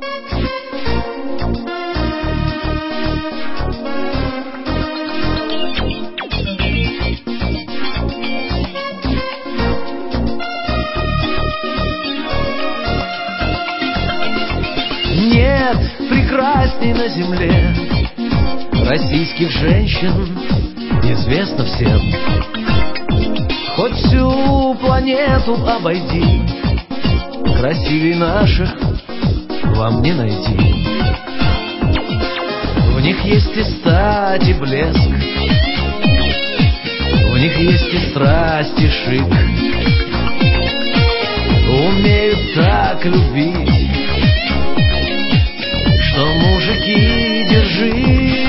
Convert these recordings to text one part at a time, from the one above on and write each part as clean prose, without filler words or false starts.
Нет прекрасней на земле российских женщин, известно всем. Хоть всю планету обойди, красивей наших вам не найти. В них есть и стать, и блеск, в них есть и страсть, и шик. Умеют так любить, что мужики, держись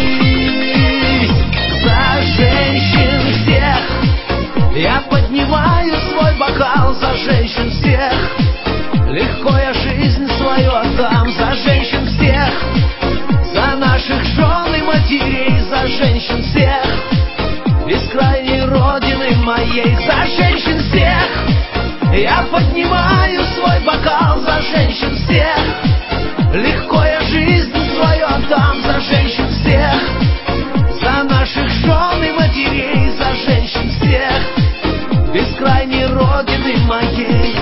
за женщин всех. Я поднимаю свой бокал за женщин всех. Легко я жизнь свою отдам за женщин всех, за наших жен и матерей, за женщин всех, бескрайней родины моей, за женщин всех. Я поднимаю свой бокал за женщин всех. Легко я жизнь свою отдам за женщин всех, за наших жен и матерей, за женщин всех, бескрайней родины моей.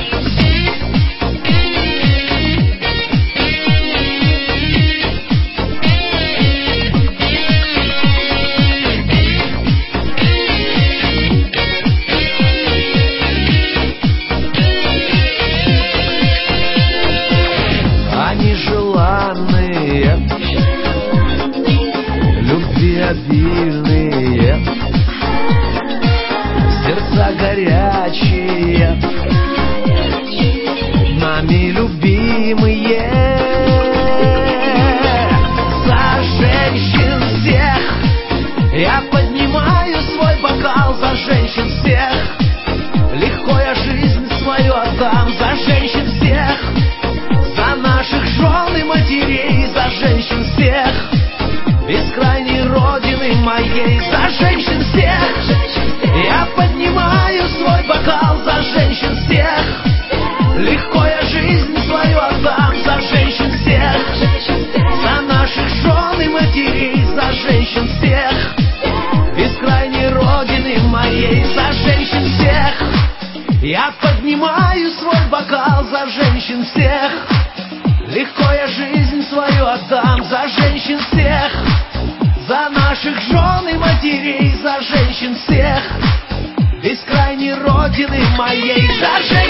Они желанные, любви обильные, сердца горячие, нами любимые. За женщин всех я поднимаю свой бокал за женщин всех. Легко я жизнь свою отдам за женщин всех, за наших жен и матерей, за женщин всех, бескрайней родины моей, за женщин всех. Я поднимаю свой бокал за женщин всех. Легко я жизнь свою отдам за женщин всех, за наших жен и матерей, за женщин всех, бескрайней родины моей, за женщин всех. Я поднимаю свой бокал за женщин всех. Легко я жизнь свою отдам за женщин всех, за наших жен и матерей, за женщин всех, бескрайней родины моей, за женщин.